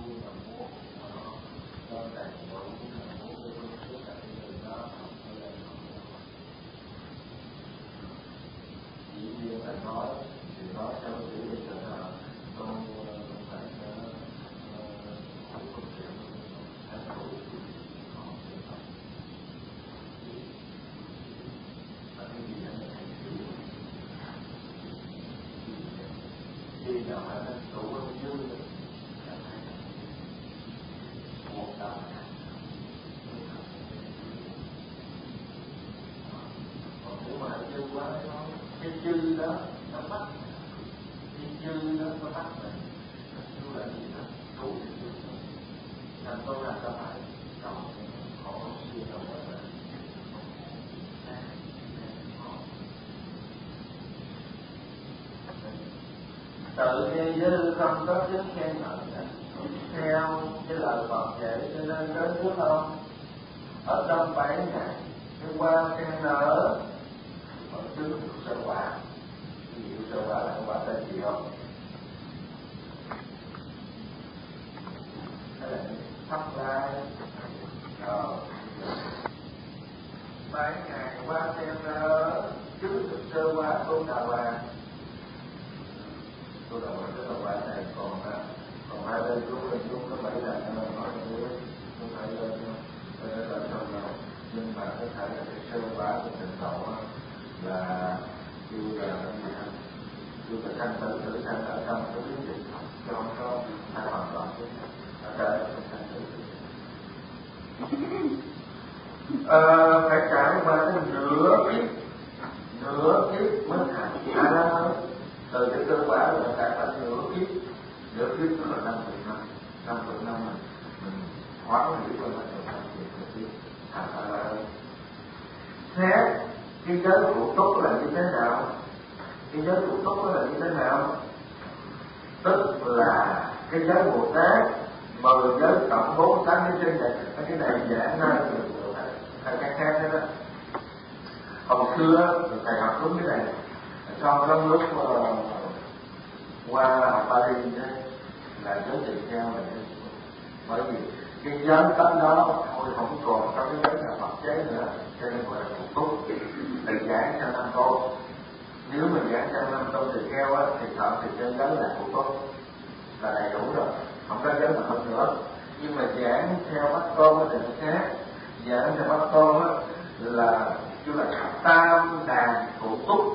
cái chư đó nó bắt, cái chư đó nó bắt mình, nó là gì đó cứu được chúng thành tôi làm sao phải cầu khổ siêu cầu quá là tự nhiên chứ không có tiếng khen ngợi theo cái lời Phật dạy, cho nên đến trước không ở trong 7 ngày cái hoa sen nở ở trước sơ quả. Ví dụ sơ quả là quả tên gì không? Đó là thắp lai rồi 7 ngày hoa sen nở trước sơ quả Tôn Đà Hoàng. Tôn Đà Hoàng cái quả này còn hai bên xuống nó 7 lần nó nói như thế không phải lên xong rồi, nhưng mà có thể là cái sơ quả của trình độ là kêu là sanh tử tử sanh ở trong cái tiến trình cho không có phải hoàn toàn ở trời không sanh tử. Phải trải qua cái nửa kiếp mới thành A-la-hán. Từ cái cơ quả là trải qua nửa kiếp tức là 50 năm mình hóa nghĩ qua là thành A-la-hán. Xét cái giới phụ túc là như thế nào? Cái giới phụ túc là như thế nào? Tức là cái giới Bồ Tát 10 giới cộng 4 8 cái trên này, cái này giảng ra được hay cái khác đó. Hồi xưa thầy học đúng cái này, trong cái lúc qua học Bali là giới tỳ kheo này, bởi vì cái giới tánh đó thôi không còn trong cái giới là Phật chế nữa, cho nên gọi là phụ túc. Thầy giảng cho 5 câu, nếu mình giảng cho 5 câu tỳ kheo á thì thợ thì trên giới là phụ túc là đầy đủ rồi, không có giới nào hơn nữa. Nhưng mà giảng theo Bắc Tôn thì nó khác. Giảng theo Bắc Tôn á là chứ là tam đàn phụ túc.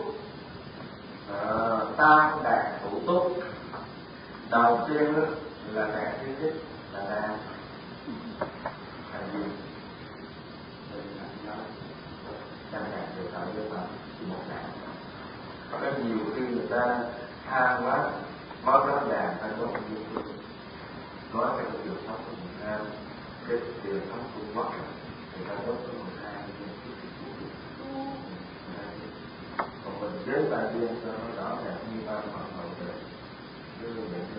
Tam đàn phụ túc đầu tiên là đàn thứ nhất là đàn gì? Đàn đều tạo với Phật chỉ một đàn. Có nhiều khi người ta tha quá nói cái đàn ta đốt nhiều phương, nói cái truyền thống của Việt Nam, cái truyền thống Trung Quốc thì ta đốt cái 12 còn mình với ba viên cho nó rõ ràng như ba phần hậu được chứ vậy chứ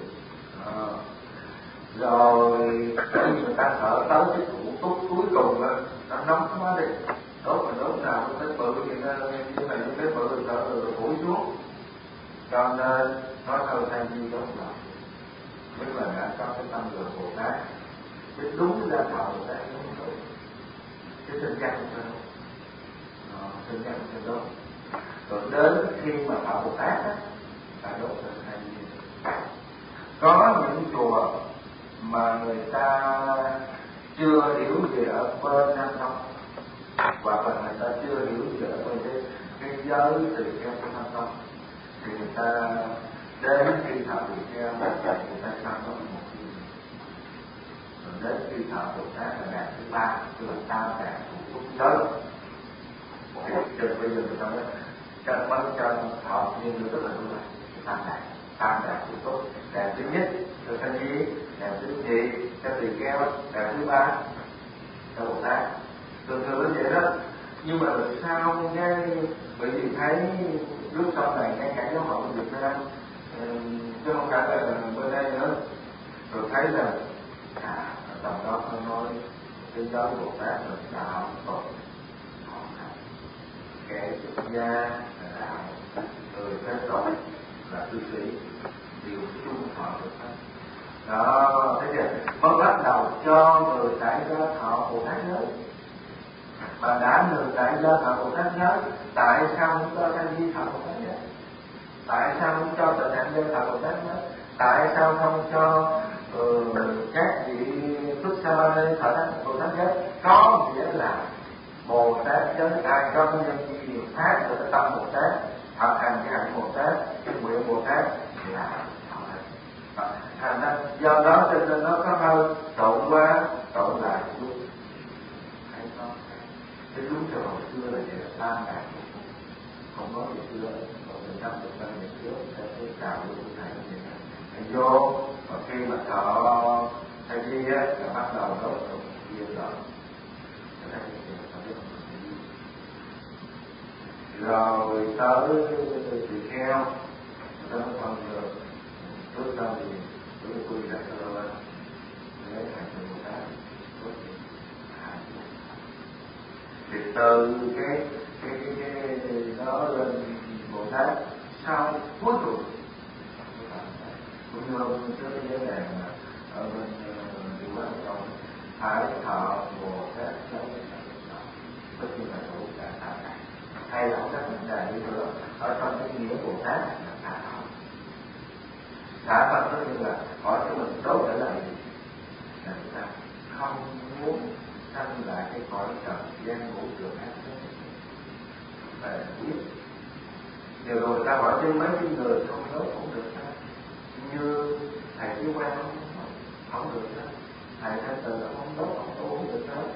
rồi người ta thở tới cái cụ túc cuối cùng á nó nóng quá đi đốt nào cũng thấy bự thì nó như này như thế bự rồi phủi xuống, cho nên nói thôi thay như đốt lại nhưng mà đã có cái tâm lượng Bồ Tát cái đúng ra thọ Bồ Tát đúng rồi cái sinh giác của nó sinh giác của nó rồi đến khi mà thọ Bồ Tát á là đốt lên thay như. Có những chùa mà người ta chưa hiểu gì ở bên Nam Tông hoặc là người ta chưa hiểu gì ở bên cái giới tỳ kheo của Nam Tông thì người ta đến khi thọ tỳ kheo người ta sang có một gì rồi đến khi thọ Bồ Tát là đàn thứ 3 tức là tam đàn của quốc giới. Thì bây giờ người ta nói cho mới cho thọ nhưng người tức là đúng rồi tam đàn của quốc đàn thứ nhất cho thanh nhi, đàn thứ nhì cho tỳ kheo, đàn thứ 3 cho Bồ Tát. Thường thường như vậy đó. Nhưng mà sao ngay bởi vì thấy lúc sau này ngay cả giáo hội Việt Nam chứ không phải là bên đây nữa rồi thấy là tầm đó tôi nói cái giới Bồ Tát là đạo Phật họ kẻ xuất gia là đạo, người thế tội là cư sĩ đều chung họ được hết đó. cho người tại gia thọ Bồ Tát giới, mà đã người tại gia thọ Bồ Tát giới, tại sao không cho Tăng Di thọ Bồ Tát giới? Tại sao không cho Tịnh Hạnh Gia thọ Bồ Tát giới? Tại sao không cho các vị Phước Sa Ba Ni thọ Bồ Tát giới? Có nghĩa là Bồ Tát giới ai có nhân duyên phát được cái tâm Bồ Tát, thực hành cái hạnh Bồ Tát, cái nguyện Bồ Tát là thành ra do đó cho nên nó có hơi trộn qua trộn lại luôn. Hay không? Cái đúng cho hồi xưa là vậy, là tam đàn không có gì xưa, còn mình năm được bao nhiêu trước sẽ cái cào luôn này như thế này vô, và khi mà thọ thầy đi á là bắt đầu đốt tụng kia rồi, cái này thì không biết rồi tới thì theo nó không được trước sau thì tôi đã cho lên lấy hạnh Bồ Tát thì từ cái đó lên Bồ Tát sau cuối cùng cũng như hôm trước cái vấn đề mà ở bên Điều Quán Châu phải thọ Bồ Tát giáo tất nhiên là đủ cả thả hay là các vấn đề như nữa ở trong cái nghĩa Bồ Tát là thả không thả không tất nhiên là hỏi cho mình tốt để làm gì là người ta không muốn sanh lại cái cõi trần gian ngũ trường ác phải biết điều rồi người ta hỏi trên mấy cái người không nhớ cũng được đó. Như thầy Chiếu Quang không được đó, thầy Thanh Từ không đốt không tu không được đó,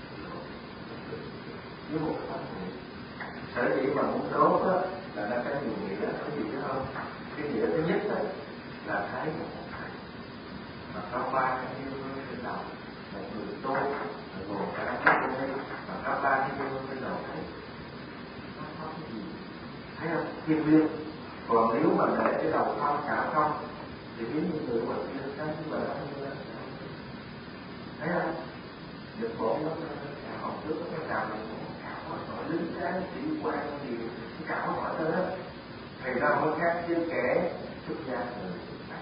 với một cái tâm nguyện sở dĩ mà muốn đốt đó là nó cái nhiều nghĩa có gì đó không? Cái nghĩa thứ nhất đó là thấy một thầy mà có ba cái yêu hương trên đầu, một người tu một người cả cái tu đi và có ba cái yêu hương trên đầu thấy nó có cái gì thấy không? Thiên liêng. Còn nếu mà để cái đầu không cả không thì giống như người mà kia cái như vậy không như vậy thấy không? Được bổn nó học trước cái cào này cũng cào hỏi lính cái sĩ quan gì cái cào hỏi tới đó thì ra không khác với kẻ xuất gia người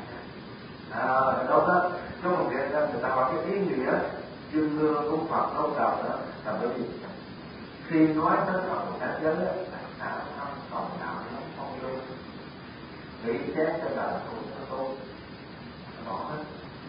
đó đó có một việc đó người ta hỏi cái ý nghĩa dương ngưa của Phật lâu đầu đó là bởi vì khi nói tới Phật các giới là ta không còn nào nó không luôn nghĩ xét cho đời không có tốt bỏ hết.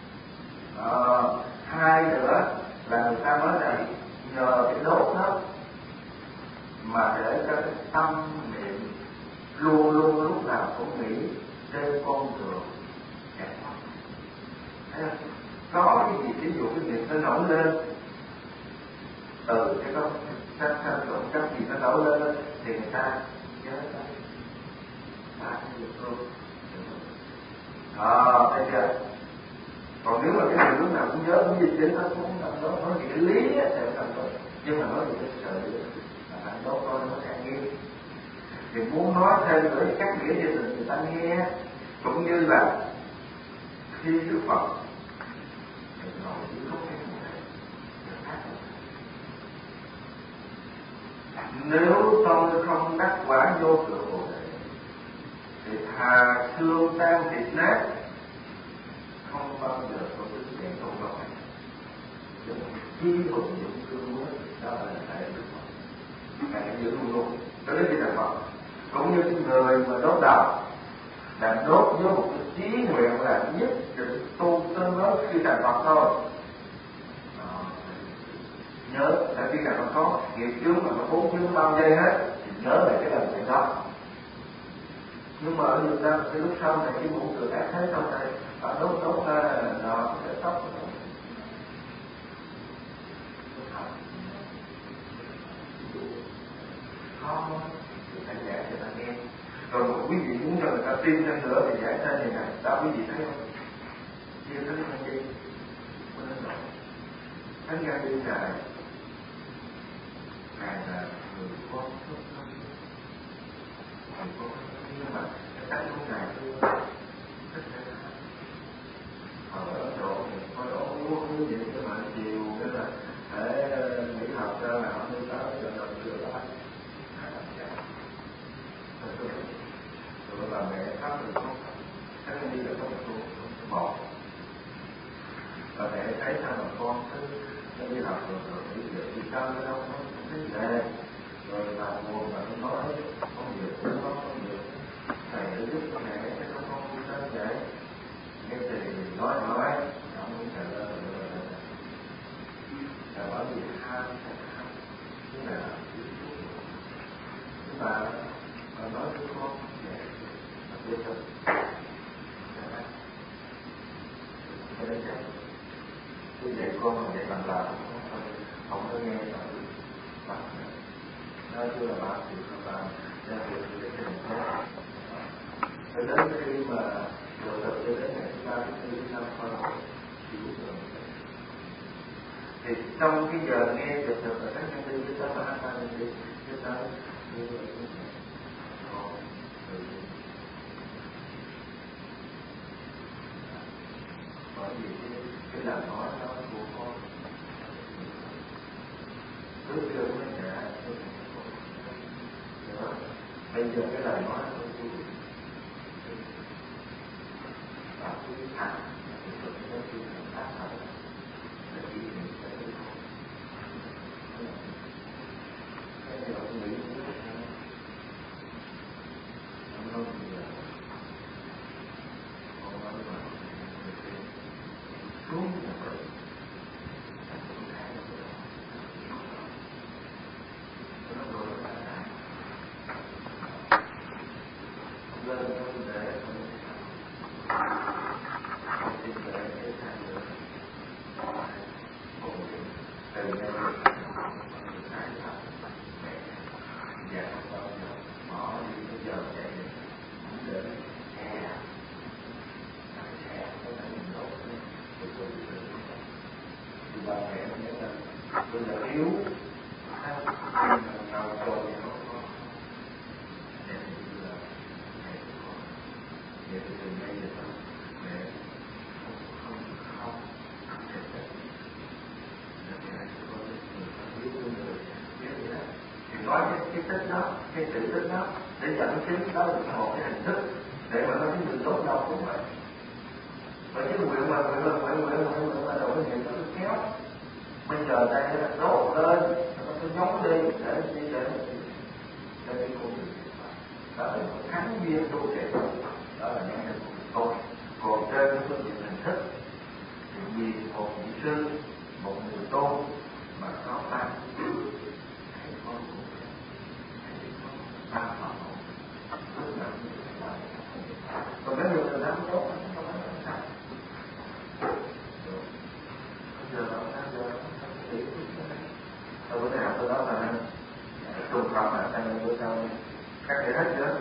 Hai nữa là người ta nói rằng nhờ cái đốt đó mà để cho cái tâm niệm luôn luôn lúc nào cũng nghĩ trên con đường giải thoát. Thấy không? Có hỏi cái gì ví dụ cái việc nó nổi lên từ cái đó cách trộn cách gì nó nổi lên thì người ta nhớ tới ba cái việc luôn. Thấy chưa? Còn nếu mà cái người lúc nào cũng nhớ cũng gì chứ nó cũng nói gì cái lý thì nó thành tốt, nhưng mà nói gì cái sự là thành tốt thôi nó càng nghiêm. Thì muốn nói thêm nữa các nghĩa gia đình người ta nghe, cũng như là khi Đức Phật ngồi dưới gốc cây nếu tôi không đắc quả vô thượng Bồ Đề thì thà xương tan thịt nát không bao giờ có thức đèn không rõ chi hùng dụng cương mới đó là tại Đức Phật tại giữ luôn luôn cho đến khi thành Phật. Cũng như cái người mà đốt đầu là đốt với một cái chí nguyện là nhất định tu tới mới khi thành Phật thôi. Nhớ là khi nào nó có nghiệp chướng mà nó 4 chướng bao giây hết thì nhớ lại cái lần này đó. Nhưng mà ở Việt Nam cái lúc sau này cái ngũ từ ác thế sau này họ đốt ra là nó sẽ tóc không thì phải giải cho ta nghe. Rồi một quý vị muốn cho người ta tin thêm nữa thì giải ra như này đó quý vị thấy không? Chưa thấy không gì? Thánh Gia Đi Ngài là người con nhưng mà cái cách của Ngài ở chỗ có chỗ uống gì cái mà chiều cái là để nghỉ học ra là họ đi tới giờ đầu chưa đó rồi bà mẹ khóc rồi không cái đi là không một và mẹ thấy sao mà con nó đi học rồi đi về đi sao nó đâu có thấy về rồi mà buồn mà nó nói không được không được thầy nó giúp con mẹ cái nó không đi sao vậy nghe thì nói không muốn trả lời là bởi vì ham tức là chúng ta nói với con để nó biết được cho nên tôi dạy con mà dạy làm không có nghe bạn nói chưa là bạn thì không làm ra việc thì cái hình khác cho đến khi mà được tập cho đến ngày thứ 3 thứ 4 năm khoa học thì trong cái giờ nghe được là các nhân viên chúng ta và hai nhân viên chúng ta như vậy bởi vì cái lời nói đó của con trước kia của mình đã bây giờ cái lời nói của tôi và cái thẳng thì tôi sẽ khi mình tác thật là khi mình sẽ đi cái này là nghĩ của nó không thì là con nói mà xuống là vậy tôi là yếu nào rồi để từ nay giờ tôi để không thì nói cái tích đó cái sự tích đó để dẫn chứng đó là một cái hình thức để mà nói cái người tốt đâu cũng vậy và cái nguyện mà đâu có hiện nó kéo bây giờ đây là đốt lên nó nhóm đi để đi cùng đó là một kháng viên tu trì đó là những hình tốt còn trên cái phương diện hình thức thì vì một vị sư một người tôn mà có ba hay con cũng ba họ rất là còn nếu như người ta không tốt không có sao giờ đó sau bữa nào tôi nói là trung phẩm là sang bữa sau các thể hết nữa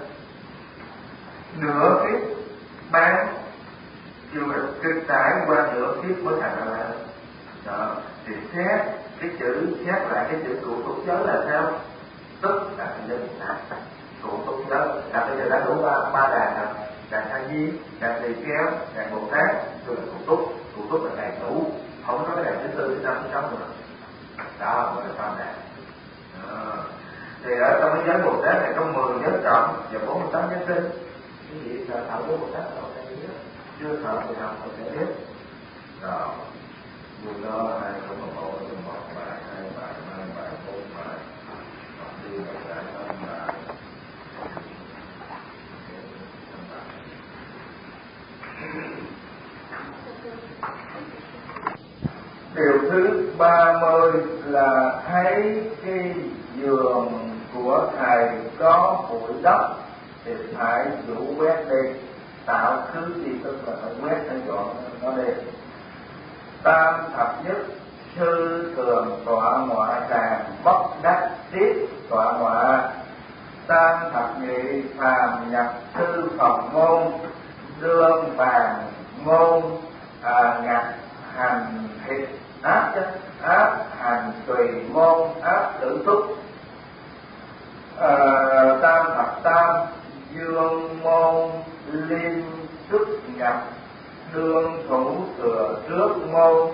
nửa kiếp bán chưa được trải qua nửa kiếp mới thành ra đó thì xét cái chữ xét lại cái chữ cụ túc giới là sao tức là cái dân cụ túc giới là bây giờ đã đủ ba đàn rồi đàn A Di đàn Tỳ Kheo đàn Bồ Tát tôi là cụ túc là đàn đủ không có cái đàn thứ tư thứ năm thứ sáu nữa đó gọi là tam đàn thì ở trong cái giới Bồ Tát này có 10 giới trọng và 48 giới sinh cái gì thợ Bồ Tát họ sẽ biết chưa thợ thì học họ sẽ biết rồi người đó hai không một bài hai bài bốn bài học đi bài đại năm bài điều thứ 30 là thấy cái giường của thầy có bụi đất thì phải vũ quét đi tạo thứ gì tức là phải quét để dọn nó đi. Tam thập nhất sư thường tọa ngọa tràng bất đắc tiết tọa ngọa. Tam thập nhị phàm nhập thư phòng môn đương bàn môn ngặt hành thịt áp hành tùy môn áp tử túc. Tam thập tam dương môn liên xuất nhập đương thủ thừa trước môn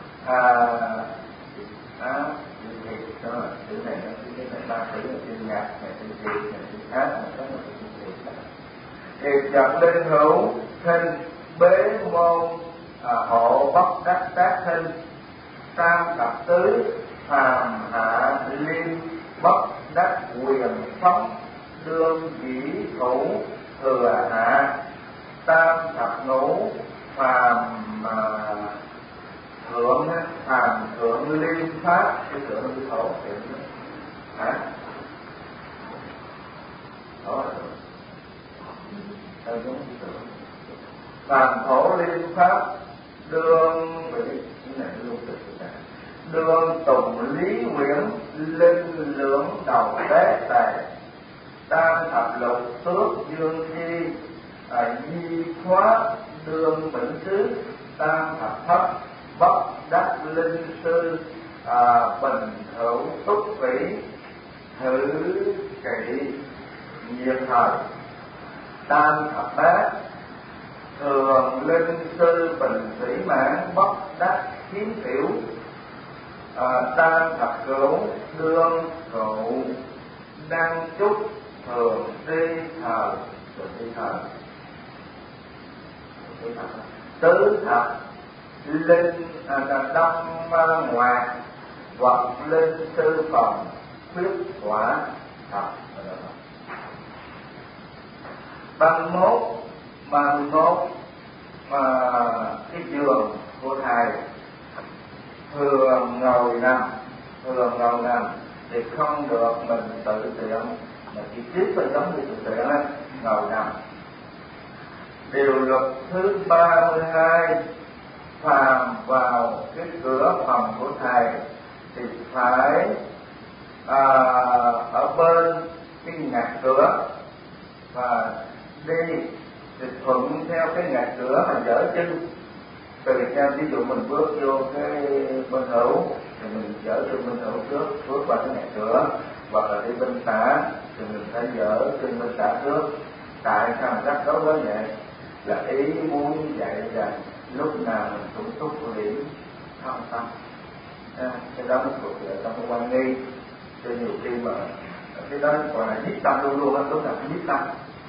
đó là chữ này nó cái này ba chữ là chữ nhạc này chữ gì này chữ hát này đó là chữ gì thì nhập linh hữu thinh bế môn hộ bất đắc tác thinh tam thập tứ phàm hạ liên bất đắc quyền phóng đương dĩ thủ thừa hạ tam thập ngũ phàm thượng liên pháp. Cái thượng liên thổ hả? Đó là đúng thượng. Phàm thổ liên pháp đương đường tùng lý quyển linh lưỡng đầu tế tài tam thập lục phước dương chi di thoát đương bệnh xứ tam thập thất bất đắc linh sư bình hữu túc vĩ thử kỵ nhiệt thời tam thập bát thường linh sư bình thủy mãn bất đắc kiếm tiểu tam thập cửu đương trụ đăng trúc thường tri thờ tứ thập linh đông ngoại hoặc linh sư phòng khuyết quả thập. 31 cái giường của thầy thường ngồi nằm thì không được mình tự tiện, mà chỉ tiếp phải giống như tự tiện á, ngồi nằm. Điều luật thứ 32 phàm vào cái cửa phòng của thầy thì phải ở bên cái ngạch cửa và đi thì thuận theo cái ngạch cửa mà dở chân. Tùy theo ví dụ mình bước vô cái bên hữu thì mình dở chân bên hữu trước, bước vào cái ngạch cửa, hoặc là đi bên tả thì mình phải dở chân bên tả trước. Tại sao mình đắc đối với vậy? Là ý muốn dạy rằng lúc nào mình cũng túc của điểm không tâm. Cái đó nó thuộc về trong cái quan nghi. Cho nhiều khi mà cái đó gọi là nhiếp tâm luôn luôn, lúc nào cũng nhiếp tâm.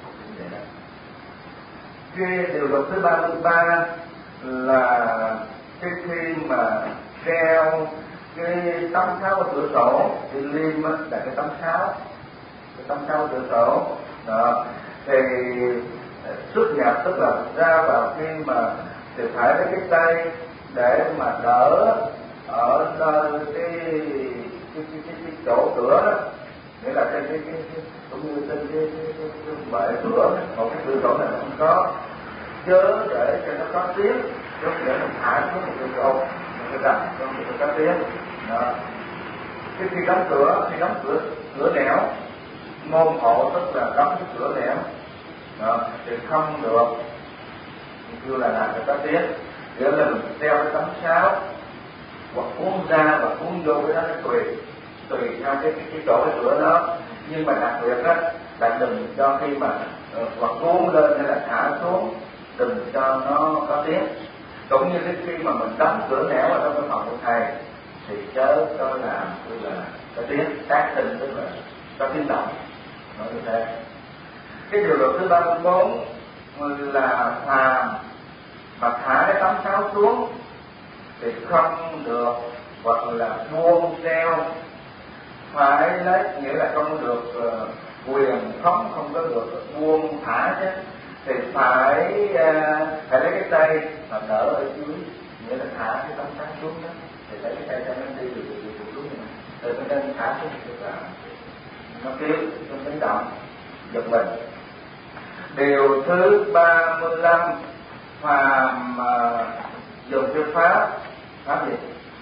Cái điều luật thứ 33 là cái khi mà treo cái tấm sáo ở cửa sổ thì liêm là cái tấm sáo cửa sổ đó, thì xuất nhập tức là ra vào khi mà thì phải lấy cái tay để mà đỡ ở nơi cái chỗ cửa đó, nghĩa là cái cũng như trên cái bệ cửa, một cái cửa sổ này không có, chớ để cho nó có tiếng, chứ để mình thả xuống một cái chỗ mình phải đặt cho mình có tiếng đó. Cái khi đóng cửa cửa nẻo môn hộ, tức là đóng cái cửa nẻo đó, thì không được như là làm cho có tiếng. Nghĩa là mình đeo cái tấm sáo hoặc cuốn ra và cuốn vô cái đó, nó tùy theo cái chỗ cái cửa đó. Nhưng mà đặc biệt đó là đừng cho khi mà hoặc cuốn lên hay là thả xuống, đừng cho nó có tiếng. Cũng như cái khi mà mình đóng cửa nẻo ở trong cái phòng của thầy thì chớ cho làm như là có tiếng tác sinh, tức là có tiếng động, nói như thế. Cái điều luật thứ 34 là phàm mà thả cái tấm sáo xuống thì không được, hoặc là buông treo, phải lấy, nghĩa là không được quyền phóng, không có được buông thả chứ, thì phải lấy cái tay mà đỡ ở dưới, nghĩa là thả cái tấm sáo xuống đó, thì lấy cái tay cho nó đi được xuống này, từ bên trên thả xuống thì nó kêu trong tiếng động giật mình. Điều thứ 35 phàm dùng cái pháp gì?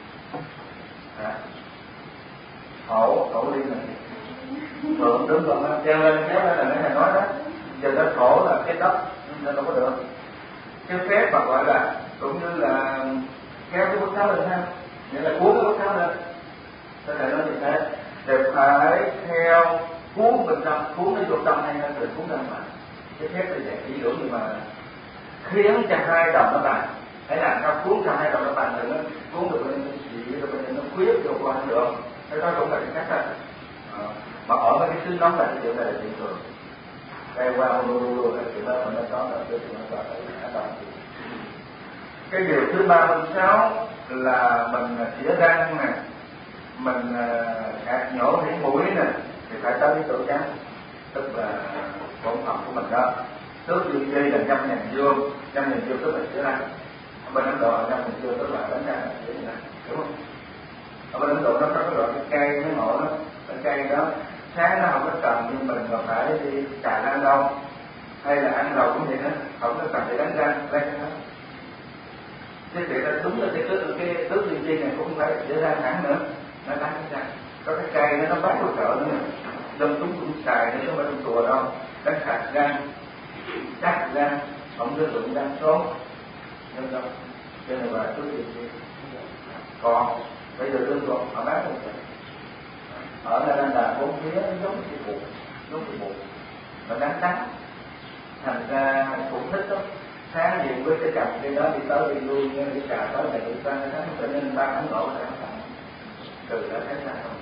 Thổ liên này thượng đứng còn treo lên kéo lên là cái này nói đó. Giờ nó thổ là cái đất nên đâu có được. Cái phép mà gọi là cũng như là kéo cái bút sáo lên ha, nghĩa là cuốn cái bút sáo lên, có thể nói như thế. Thì phải theo cuốn bên trong, cuốn nó vô trong hay hơn, cuốn ra ngoài. Cái phép là dạng chỉ dưỡng nhưng mà khiến cho hai đồng nó bằng, hãy làm sao cuốn cho hai đồng nó bằng, đừng nó cuốn được bên gì rồi bên nó khuyết vô qua không được. Cái đó cũng là cái cách đó. Mà ở mấy cái xứ nóng là cái chuyện này là chuyện thường. Đây qua luôn là chuyện đó mình nó có là cái chuyện nó gọi là đồng. Cái điều thứ 36 là mình chĩa răng nè, mình gạt nhổ hỉ mũi nè, thì phải tới cái chỗ trắng, tức là bổn phận của mình đó. Tước dương chi là nhâm nhàn dương tức là chĩa răng. Ở bên Ấn Độ nhâm nhàn dương tức là đánh răng là chĩa răng, đúng không? Ở bên Ấn Độ nó có cái loại cái cây nó ngộ đó, cái cây đó sáng nó không có cần nhưng mình còn phải đi cà răng đâu, hay là ăn đầu cũng vậy đó, không có cần phải đánh răng cái đó. Thế thì là đúng là cái tước dương chi này cũng không phải chĩa răng hẳn nữa, nó đánh cái răng. Có cái cây nó bán hỗ trợ nữa, dân chúng cũng xài nữa chứ không phải trong chùa đâu, đánh sạch răng, cắt răng, không có đụng răng số, nên đâu, cho nên là tước dương chi. Còn bây giờ lương luật họ bán không vậy, ở đây là bốn phía giống cái bụng mà đánh đắng, thành ra cũng thích lắm. Sáng gì với cái chồng kia đó đi tới đi lui như đi trà tới này đi sang nó trở nên ba ấn độ ra từ đã thấy ra không.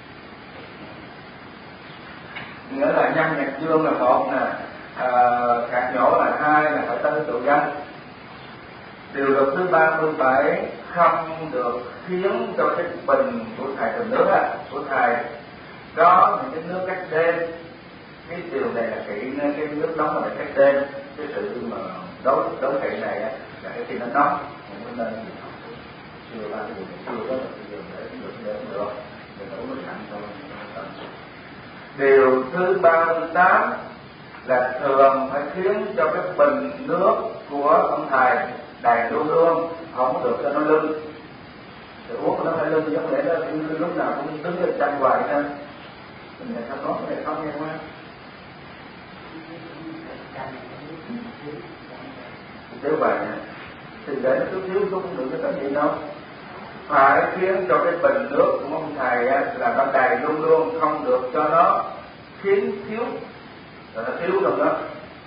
Nghĩa là nhâm nhạc dương là một nè, gạt nhổ là hai, là phải tới tụ danh. Điều luật thứ 37 không được khiến cho cái bình của thầy bình nước của thầy có những cái nước cách đêm. Cái điều này là cái nước nóng là cách đêm, cái sự mà đấu thị này là cái khi nó nóng cũng nên chưa ba cái điều này chưa có được để được mình đủ mới thành thôi. Điều thứ 38 là thường phải khiến cho cái bình nước của ông thầy đầy luôn luôn, không được cho nó lưng. Thì uống nó phải lưng giống để nó lúc nào cũng đứng lên chăn hoài ha. Cái này không nói, cái này không nghe quá. Nếu vậy thì để nó chút xíu cũng được cái gì đâu. Phải khiến cho cái bình nước của ông thầy là nó đầy luôn luôn, không được cho nó khiến thiếu, rồi nó thiếu trong đó.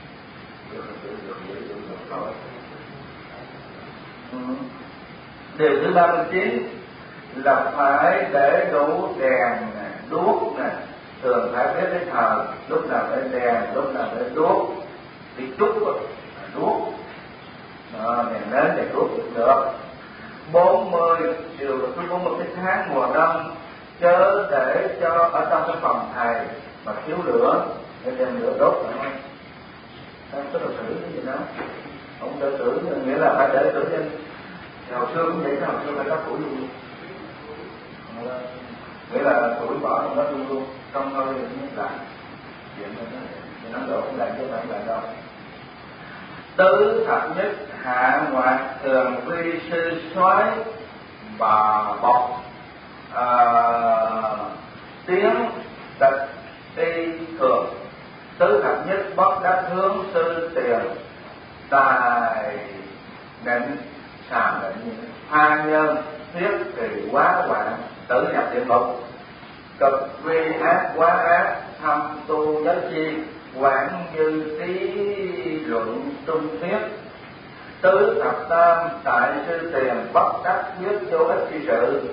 Điều thứ 39 là phải để đủ đèn nè, đuốc nè, thường phải biết cái thờ lúc nào để đèn, lúc nào để đuốc, đi chút đuốc, đèn nến đèn đuốc cũng được. 40 điều thứ 40 cái tháng mùa đông chớ để cho ở trong cái phòng thầy mà thiếu lửa để đem lửa đốt phải không? Không có được xử cái gì đó, không được xử nghĩa là phải để xử nhân. Hồi xưa cũng vậy, hồi xưa phải có củi luôn, nghĩa là củi bỏ trong đó luôn luôn, trong nơi nó lạnh, chuyện nó độ cũng lạnh chứ không lạnh đâu. Tứ thập nhất hạ ngoại thường vi sư soái bà bọc tiếng tịch y thường. Tứ thập nhất bất đắc hướng sư tiền tài định sàm định tha nhân thiết thì quá hoạn tử nhập địa ngục cực vi ác quá ác thâm tu giới chi quảng như trí luận trung thuyết. Tứ thập tam tại sư tiền bất đắc nhất vô ích chi sự.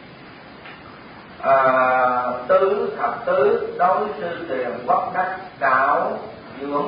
Tứ thập tứ đối sư tiền bất đắc đạo dưỡng.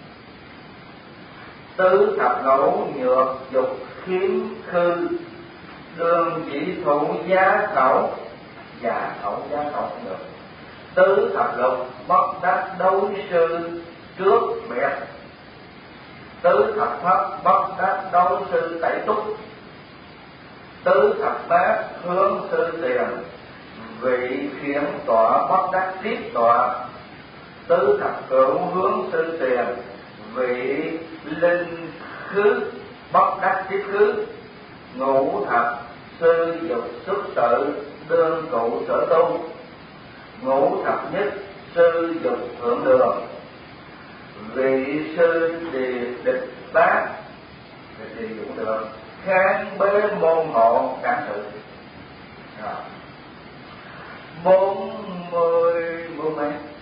Tứ thập ngũ nhược dục khiếm khư đường chỉ thủ giá khẩu, giá khẩu không được. Tứ thập lục bất đắc đối sư trước biệt. Tứ thập thất bất đắc đối sư tẩy túc. Tứ thập bát hướng sư tiền vị khiển tọa bất đắc tiếp tọa. Tứ thập cửu hướng sư tiền vị linh khứ bất đắc tiếp khứ. Ngũ thập sư dục xuất sự đương cụ sở tu. Ngũ thập nhất sư dục thượng đường vị sư địch bát thì cũng được. Kháng bế môn hộ cản sự. 41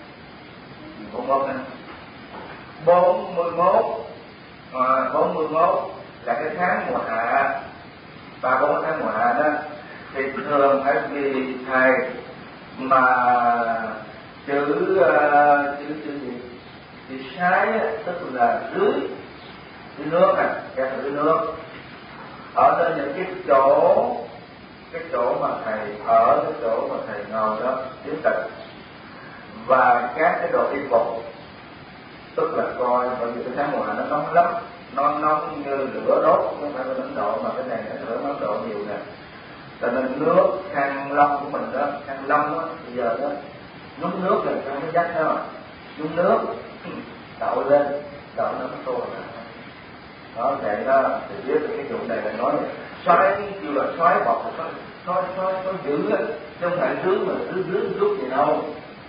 là cái tháng mùa hạ, 34 tháng mùa hạ đó thì thường phải vì thầy mà chữ gì thì sái tức là dưới nước kẹp dưới nước. ở trên những cái chỗ mà thầy ở, cái chỗ mà thầy ngồi đó chính tịch, và các cái đồ y phục, tức là coi, bởi vì cái tháng mùa nó nóng lắm, nó nóng như lửa đốt, không phải là Ấn Độ mà cái này nó lửa Ấn Độ nhiều nè. Cho nên nước khăn lông của mình đó, khăn lông á, bây giờ đó nhúng nước là cho nó dắt đó, nhúng nước đậu lên, đậu nó khô rồi. Đó vậy đó, thì biết cái vụ này là nói xoáy, kêu là xoáy bọt, xoáy dữ á, chứ không phải rướng mà rướng rút gì đâu.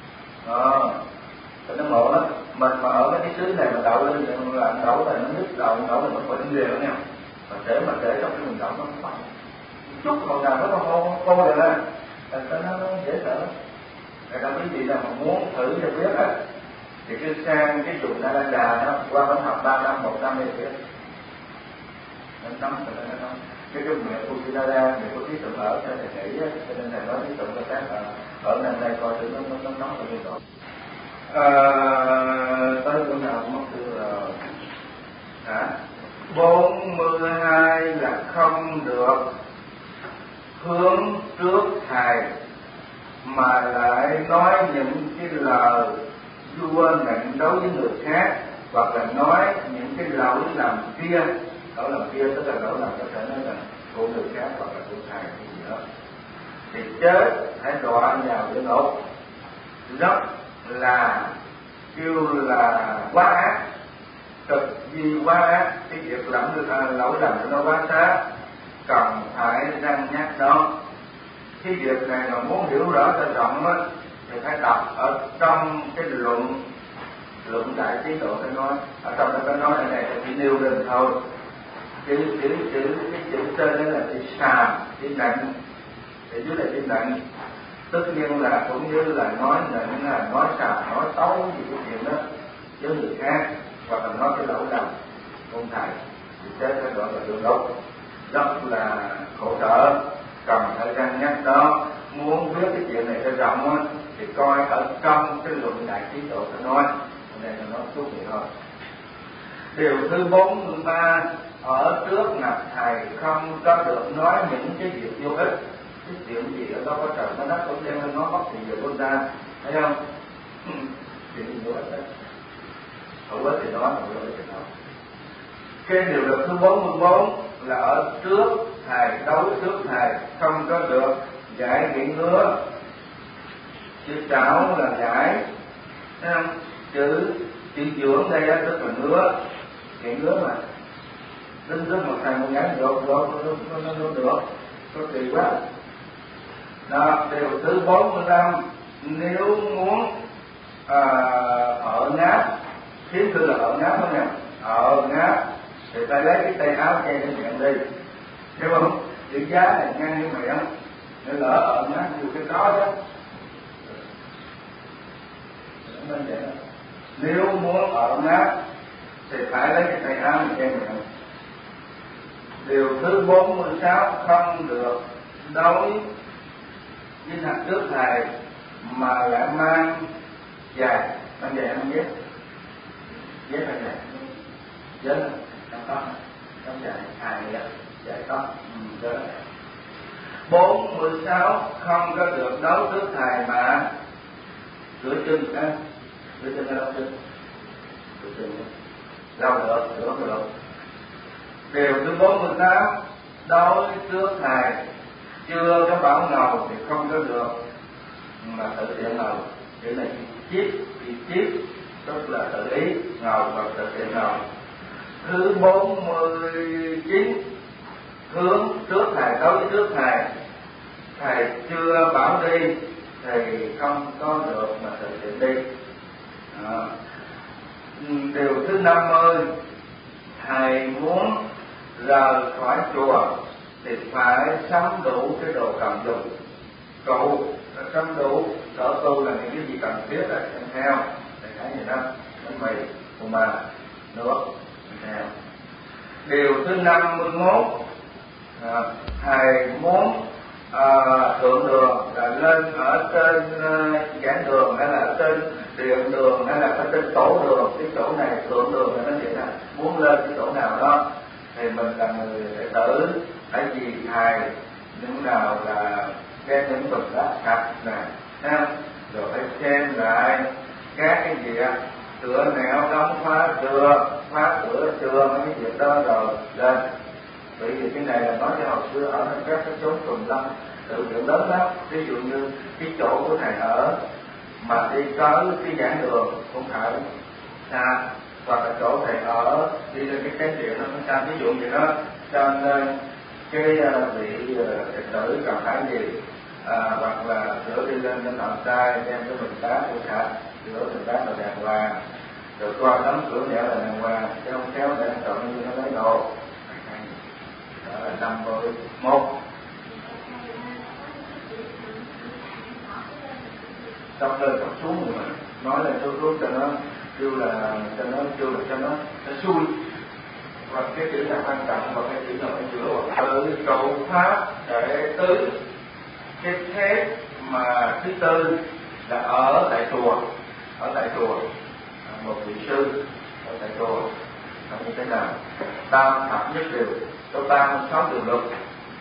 Nó ngộ lắm. Mình mà ở mấy cái xứ này mà đậu lên thì làm đậu là nó nứt, đậu là nó phải đi đều đó nha. Mà để trong cái mình đậu nó không phải chút hồi nào nó khô rồi nè, là nó dễ sợ. Rồi các quý vị nào mà muốn thử cho biết á, thì cứ sang cái vùng Nalanda đó, qua bánh học 3 năm, 1 năm thì biết. Nó nóng. Cái miệng Kusinara, miệng của thí tượng ở cho thầy nghĩ á, cho nên thầy nói thí tượng cho các ở năm nay coi thử nó nóng bao nhiêu độ. Tới bữa nào cũng mất tiêu rồi. 42 là không được hướng trước thầy mà lại nói những cái lời vua nịnh đối với người khác, hoặc là nói những cái lỗi lầm kia. Lỗi lầm kia tức là lỗi lầm có thể nói là của người khác hoặc là của thầy gì đó, thì chết hãy đọa vào địa ngục. Rất là kêu là quá ác, cực di quá ác. Cái việc lỗi lầm nó quá xa, cần phải răn nhắc đó. Cái việc này mà muốn hiểu rõ cho rộng á, thì phải đọc ở trong cái luận đại trí độ phải nói. Ở trong đó có nói ở này chỉ nêu lên thôi. Cái chữ trên đó là chữ xàm, chữ nặng, thì dưới là chữ nặng. Tất nhiên là cũng như là nói nặng, là nói xàm, nói xấu gì cái chuyện đó với người khác, hoặc là nói cái lỗi lầm ông thầy, thì chết phải gọi là đường đốt. Rất là khổ sở, cần phải răn nhắc đó. Muốn biết cái chuyện này cho rộng á, thì coi ở trong cái luận đại trí độ phải nói. Đây là nói suốt vậy thôi. Điều thứ 43, ở trước mặt thầy không có được nói những cái việc vô ích. Cái chuyện gì ở đó có trời có đất cũng đem lên nói mất thì giờ của ta, thấy không? Chuyện gì vô ích đấy, hữu ích thì nói, hữu ích thì nói. Cái điều luật thứ 44 là ở trước thầy, đối trước thầy không có được giải nghị ngứa. Chữ chảo là giải, thấy không? Chữ dưỡng đây á, tức là ngứa, nghị ngứa mà. Đến trước một thầy một ngắn được, nó được, có kỳ quá. Đó, điều thứ 45, nếu muốn ở ngáp, thiến thư là ở ngáp không nè, ở ngáp thì ta lấy cái tay áo che cái miệng đi, hiểu không? Chữ giá này ngang cái miệng, nếu lỡ ở ngáp nhiều cái đó đó. Nếu muốn ở ngáp thì phải lấy cái tay áo che miệng. Điều thứ 46, không được đối với thằng trước thầy mà lại mang giày không dép là giày, dép là trong tóc, trong giày hài vậy, giày tóc, đó. 46, không có được đấu trước thầy mà rửa chân á, rửa chân là lau chân, rửa chân lau được, rửa không được. Điều thứ 48, đối trước thầy chưa có bảo ngầu thì không có được mà tự tiện ngầu. Chữ này chiết tức là tự ý ngầu và tự tiện ngầu. Thứ 49, hướng trước thầy, đối với trước thầy chưa bảo đi thì không có được mà tự tiện đi. Điều thứ 50, thầy muốn rời khỏi chùa thì phải sắm đủ cái đồ cần dùng. Cụ sắm đủ đỡ tu là những cái gì cần thiết là đem theo, để cái gì đó, bánh mì, phô mai, nước đem theo. Điều thứ 51, thầy muốn thượng đường là lên ở trên giảng đường hay là trên điện đường hay là ở trên tổ đường. Cái chỗ này thượng đường là nó vậy nè, muốn lên cái chỗ nào đó thì mình là người đệ tử Tại vì thầy những nào là đem những bình đá sạch nè, rồi phải xem lại các cái việc cửa nẻo đóng phá cửa chưa mấy cái việc đó rồi lên. Bởi vì cái này là nói cho hồi xưa ở các cái chốn tuần lâm tự viện lớn lắm. Ví dụ như cái chỗ của thầy ở mà đi tới cái giảng đường cũng phải xa, hoặc là chỗ thầy ở đi lên cái chánh điện nó cũng xa, ví dụ vậy đó. Cho nên cái vị đệ tử cần phải gì hoặc là sửa đi lên đến làm sai, đem cái bình đá của sạch, sửa bình đá là đàng hoàng, rồi coi đóng cửa nẻo là đàng hoàng, chứ không kéo để trộn như nó lấy đồ. Đó là 51. Trong lên tập xuống rồi mà nói là xuống cho nó kêu là cho nó xui. Và cái chữ là quan trọng, và cái chữ là phải chữa tự trụ pháp đệ tứ. Cái thế mà thứ tư là ở tại chùa, một vị sư ở tại chùa là như thế nào? Tam thập nhất điều, có 36 điều luật.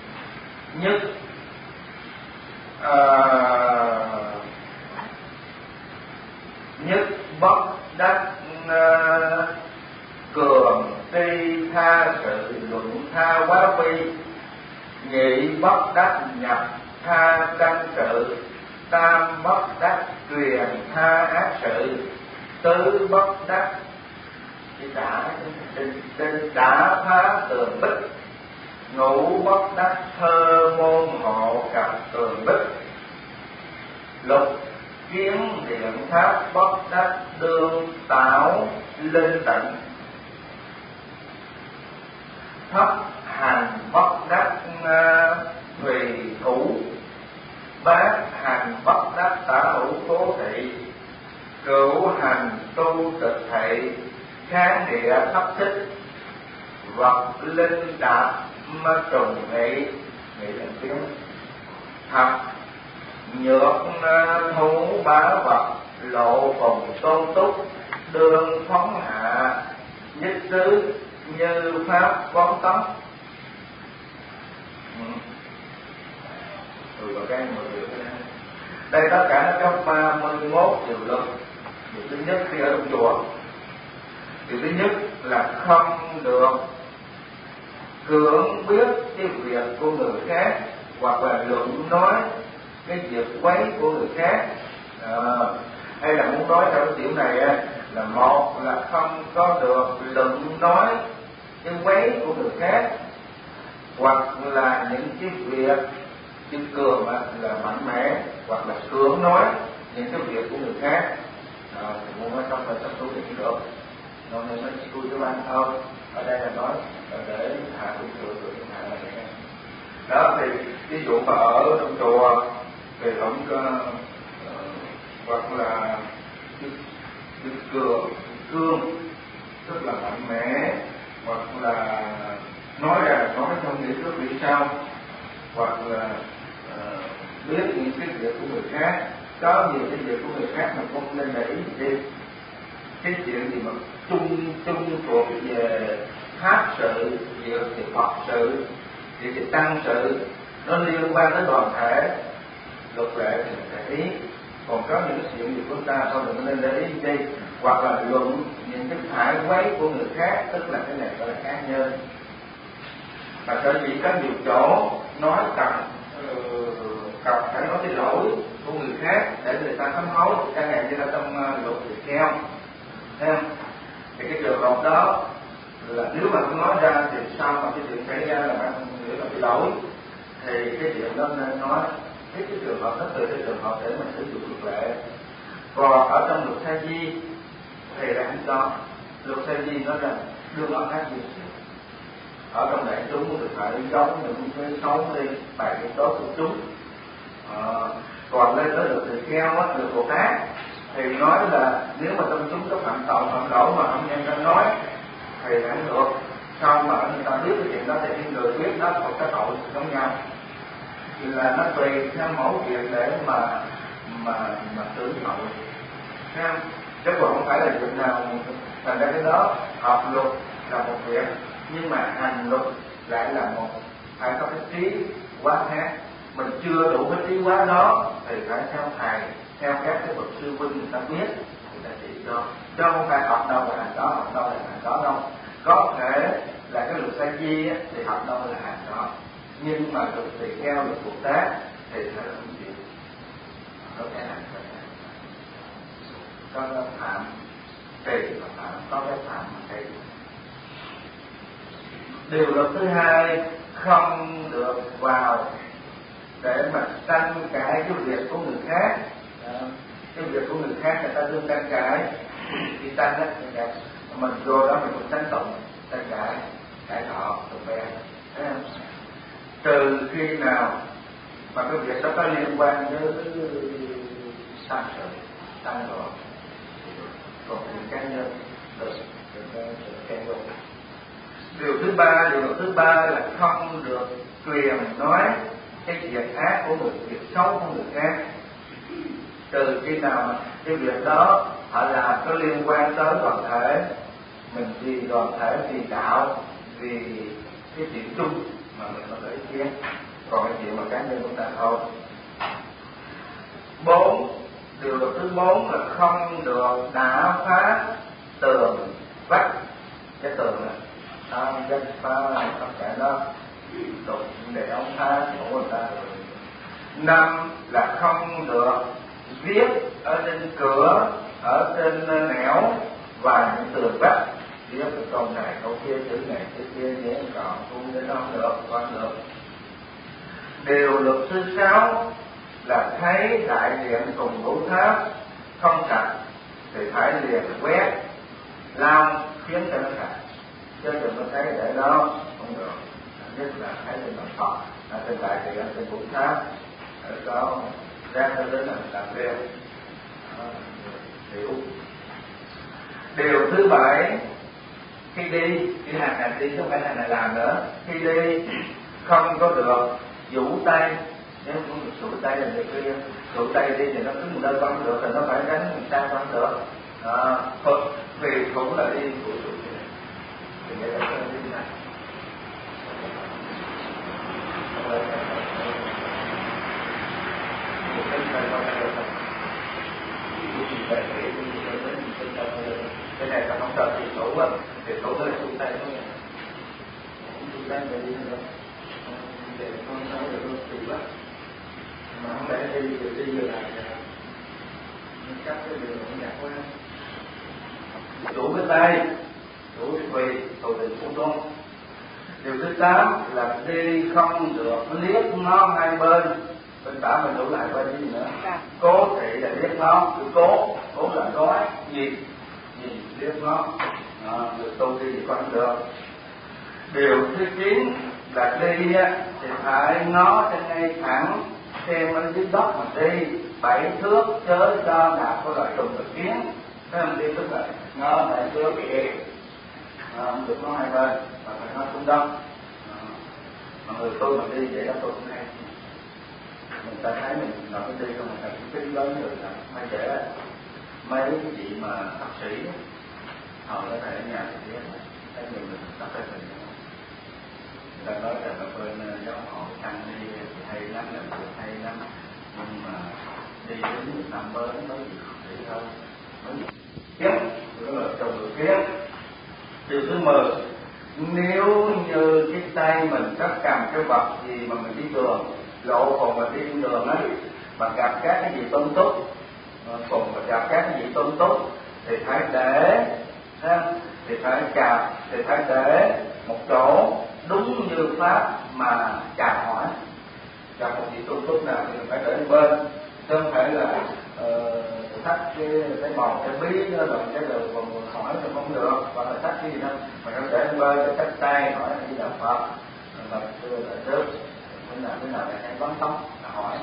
Nhất bất đắc cường tri tha sự luận tha quá vi. Nhị bất đắc nhập tha tranh sự. Tam bất đắc truyền tha ác sự. Tứ bất đắc đã phá tường bích. Ngũ bất đắc thơ môn hộ cặp tường bích. Lục kiến điện tháp bất đắc đương tạo linh tịnh. Thất hành bất đắc thùy thủ. Bát hành bất đắc tả hữu cố thị. Cửu hành tu tịch thị. Kháng địa thấp thích. Vật linh đạp trùng nghị là tiếng. Thập nhược thú bá vật. Lộ phùng tôn túc. Đương phóng hạ nhất xứ. Như pháp quán tóc. Và cái 10 điều này. Đây tất cả nó có 31 điều luật. Điều thứ nhất khi ở trong chùa, điều thứ nhất là không được cưỡng biết cái việc của người khác, hoặc là luận nói cái việc quấy của người khác. Hay là muốn nói theo cái kiểu này là một là không có được luận nói cái quấy của người khác, hoặc là những cái việc chữ cường là mạnh mẽ, hoặc là cưỡng nói những cái việc của người khác. Thì muốn nói không phải chấp tu định được, nó nên nó chỉ vui cho bạn thôi. Ở đây là nói để hạ cũng được hạ là vậy. Đó thì ví dụ mà ở trong chùa thì không hoặc là chữ cương rất là mạnh mẽ, hoặc là nói không nghĩ trước nghĩ sau, hoặc là biết những cái việc của người khác. Có nhiều cái việc của người khác mà không nên để ý gì. Cái chuyện gì mà chung thuộc về pháp sự, việc thì Phật sự, việc thì tăng sự, nó liên quan tới đoàn thể, luật lệ thì mình để ý. Còn có những cái chuyện gì của ta thôi đừng nên để ý đi. Hoặc là luận những cái phải quấy của người khác, tức là cái này gọi là cá nhân. Mà sở dĩ có nhiều chỗ nói cần phải nói cái lỗi của người khác để người ta sám hối, chẳng hạn như là trong luật việc heo, thấy không? Thì cái trường hợp đó là nếu mà không nói ra thì sau mà cái chuyện xảy ra là bạn không hiểu là cái lỗi, thì cái chuyện đó nên nói cái trường hợp đó từ cái trường hợp để mà sử dụng luật lệ. Còn ở trong luật sa di thì là không cho. Luật sa di nói rằng đương ở khác gì ở trong đại chúng thì phải giống những cái xấu đi, bài cái tốt của chúng. Còn lên tới được thì theo được Bồ Tát thì nói là nếu mà trong chúng có phạm tội phạm lỗi mà không nhân ra nói thì không được. Sau mà người ta biết cái chuyện đó thì những người biết đó một cái tội giống nhau, thì là nó tùy theo mẫu chuyện để mà xử tội. Thấy không? Chứ còn không phải là chuyện nào thành ra cái đó học luật là một việc, nhưng mà hành luật lại là một phải có cái trí quá khác. Mình chưa đủ cái trí quá đó thì phải theo thầy, theo các cái bậc sư huynh người ta biết, người ta chỉ cho, chứ không phải học đâu là hành đó, học đâu là hành đó đâu. Có thể là cái luật sa di thì học đâu là hành đó, nhưng mà luật tỳ kheo, luật Bồ Tát thì phải không chịu. Có cái hành, có cái phạm trì và phạm, có cái phạm trì. Điều luật thứ hai, không được vào để mà tranh cãi cái việc của người khác. Cái việc của người khác người ta đương tranh cãi, đi tranh đó, mình vô đó mình cũng tranh tụng, tranh cãi họ, tụng bè, thấy không? Trừ khi nào mà cái việc đó có liên quan với tăng sự, tăng rồi, còn những cá nhân được khen luôn. Điều thứ ba là không được truyền nói cái việc ác của người, việc xấu của người khác. Trừ khi nào mà cái việc đó họ làm có liên quan tới đoàn thể, mình vì đoàn thể, vì đạo, vì cái chuyện chung mà mình có thể ý kiến. Còn cái chuyện mà cá nhân chúng ta thôi. Điều luật thứ 4 là không được đả phá tường vách. Cái tường này danh phá tất cả nó đục để ông phá của người ta. 5 là không được viết ở trên cửa, ở trên nẻo và những tường vách, viết cái câu này câu kia, chữ này chữ kia, nhé còn cũng đến nó không được, không được. Điều luật thứ 6 là thấy đại điện cùng ngũ tháp không sạch thì phải liền quét lau khiến cho nó sạch, chứ đừng có thấy để đó không được. Nhất là thấy trên mặt Phật, ở trên đại điện, trên ngũ tháp, ở đó ra tới đến là làm đeo. Hiểu. Điều thứ 7, khi đi, cái hàng này đi không phải hàng này làm nữa, khi đi không có được vũ tay. Nếu không được vũ tay là được kia, vũ tay đi thì nó cứ một nơi không được, thì nó phải đánh người ta không được. Vì cũng là đi của chủ kia, thì nghĩa là nó đi này. Cái này ta không cần thì thủ á, thì thủ nó là chủ tay thôi. Chủ tay về đi nữa. Để con sao được luôn tùy quá. Mà không lẽ đi vừa lại mình cắt cái đường nó nhạt quá. Chủ cái tay, chủ cái quỳ, tù tình phụ tôn. Điều thứ 8 là đi không được liếc nó hai bên. Bên tả mình đủ lại bên gì nữa. Cố thị là liếc nó, cứ cố là nói nhìn liếc nó, được tu đi thì không được. Điều thứ 9 là đi thì phải ngó trên ngay thẳng, xem ở dưới đất mà đi 7 thước chớ cho nào có loại trùng thực kiến. Thế mình đi tức là ngó 7 thước kìa, không được ngó hai bên, mà phải ngó trung đông. Mà người tôi mà đi vậy đó tôi cũng hay. Mình ta thấy mình nói cái đi không, mình ta cũng tính lớn được là mấy trẻ, mấy cái chị mà bác sĩ họ có thể ở nhà thì biết thấy mình tập cái mình. Người ta nói rằng ở bên giáo hội tăng đi thì hay lắm, là được hay lắm, nhưng mà đi đến một năm mới mới gì thì thôi, mới kiếm đó là trồng được kiếm. Điều thứ 10, nếu như cái tay mình có cầm cái vật gì mà mình đi đường lộ còn mà đi đường á, mà gặp các cái gì tôn túc, cùng mà gặp các cái gì tôn túc thì phải để, thì phải chào, thì phải để một chỗ đúng như pháp mà chào hỏi. Gặp một vị tôn túc nào thì phải để bên, chứ không phải là thách cái bầu cái bí đó là cái lời còn người hỏi thì không được, hoặc là thách cái gì đâu mà nó để bên để cách tay hỏi là đi đạo Phật, mà xưa là trước thế nào là hay bắn tóc là hỏi.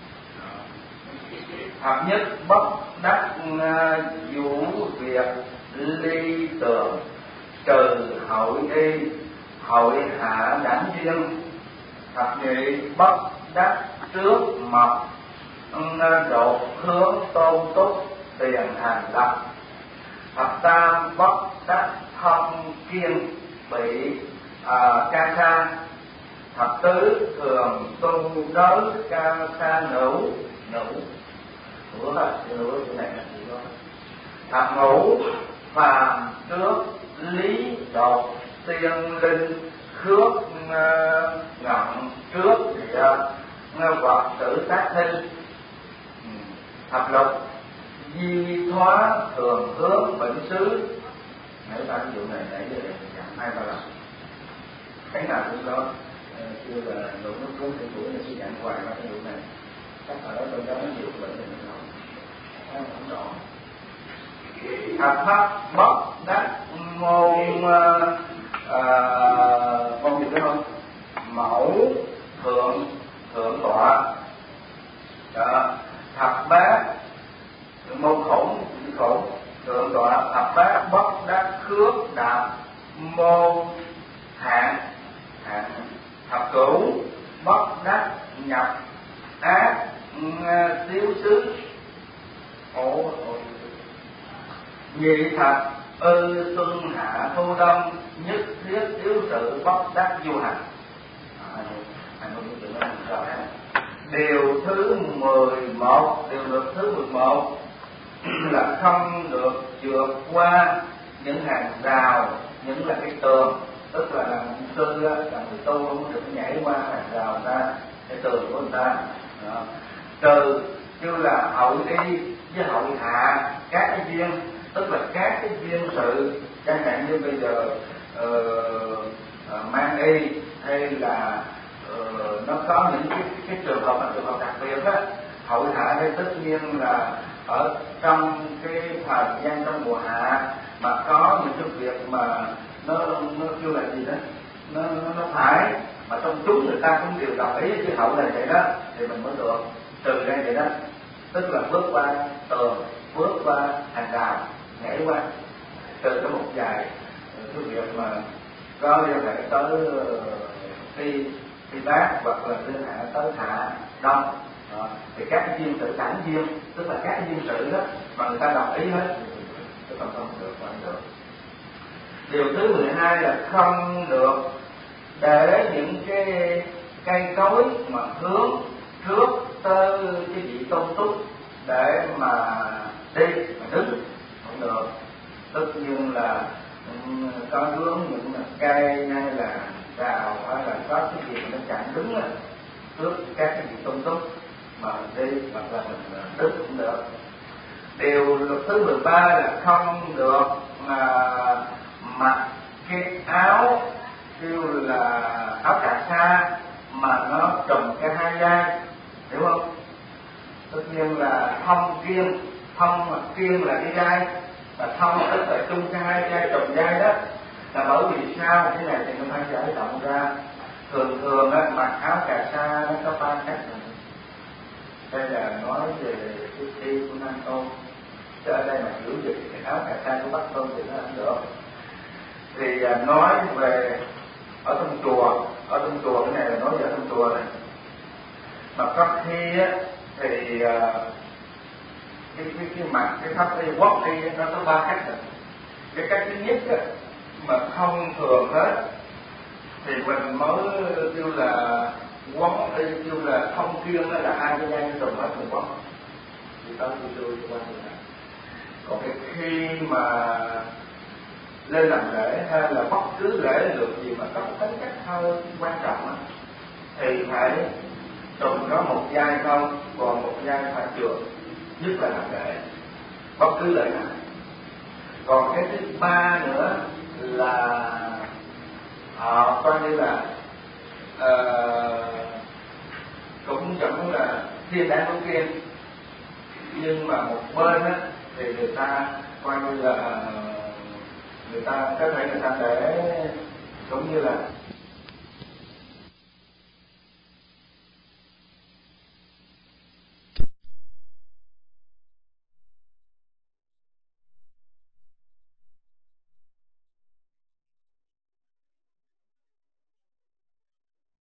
Hợp nhất bất đắc vũ việc ly tường, trừ hội y hội hạ đẳng duyên. Thập nhị bất đắc trước mật đột hướng tôn túc tiền hành lập. Thập tam bất đắc thông kiên bị ca sa. thập tứ thường tu đới ca sa nữ nữa chỗ này là gì đó. Thập ngũ phàm trước lý đột tiên linh khước ngậm trước địa vật tử sát thi. Thập lục di thoá thường hướng bệnh xứ. Nãy ta ví dụ này nãy giờ dặn 2-3 lần. Cái nào cũng có chưa là độ nước cuốn thì tuổi này sẽ dặn hoài ra cái vụ này. Chắc là nói tôi giáo nó nhiều bệnh này nó không rõ. Thập pháp bất đắc môn môn gì đó không? Mẫu thượng tọa. Đó. Thập bát môn khổng thượng tọa. Thập bát bất đắc khước đạp môn hạn. Thập cửu bất đắc nhập ác xíu xứ. Nhị thập xuân hạ thu đông nhất thiết yếu sự bất đắc du hành. Điều thứ 11, điều luật thứ 11 là không được vượt qua những hàng rào, những là cái tường, tức là làm sư là người tu không được nhảy qua hàng rào ra cái tường của người ta. Đó. Trừ như là hậu y với hậu hạ các cái duyên, tức là các cái duyên sự, chẳng hạn như bây giờ mang y hay là nó có những cái trường hợp đặc biệt á, hậu hạ hay tất nhiên là ở trong cái thời gian trong mùa hạ mà có những cái việc mà nó kêu là gì đó, nó phải mà trong chúng người ta cũng đều đồng ý cái hậu này vậy đó thì mình mới được. Trừ ra vậy đó, tức là bước qua tường, bước qua hàng rào, nhảy qua, trừ có một vài cái việc mà có liên hệ tới phi bát hoặc là liên hệ tới hạ đông. Thì các duyên sự đẳng duyên, tức là các duyên sự đó mà người ta đồng ý hết chứ không được. Điều thứ 12 là không được để những cái cây cối mà hướng trước tới cái vị tôn túc để mà đi mà đứng không được. Tất nhiên là có hướng những cây hay là rào hay là có cái gì mà nó chặn đứng trước các cái vị tôn túc mà đi hoặc là mình đứng cũng được. Điều luật thứ 13 là không được mặc cái áo kêu là áo cà sa mà nó trùm cái hai vai, hiểu không? Tất nhiên là thông kiên là cái vai, mà thông tức là chung cái hai vai trùm vai đó, là bởi vì sao cái này thì nó phải giải rộng ra. Thường á, mặc áo cà sa nó có 3 cách này. Đây là nói về cái thi của Nam Tôn, chứ ở đây mà hiểu về cái áo cà sa của Bắc Tôn thì nó không được. Thì nói về ở trong chùa cái này là nói về ở trong chùa này, mà có khi á thì cái mặt cái pháp y quốc y nó có 3 cách rồi. Cái cách thứ nhất á, mà không thường hết thì mình mới kêu là quấn y, kêu là không kiên, đó là hai cái dây trùm hết mình quấn thì tao tôi quan này. Còn cái khi mà lên làm lễ hay là bất cứ lễ lượt gì mà có tính cách hơi quan trọng thì phải trùm có một vai không, còn một vai phải trường, nhất là làm lễ bất cứ lễ nào. Còn cái thứ 3 nữa là họ coi như là cũng vẫn là thiên đáng đối kiên, nhưng mà một bên á thì người ta coi như là người ta có thể người ta để cũng như là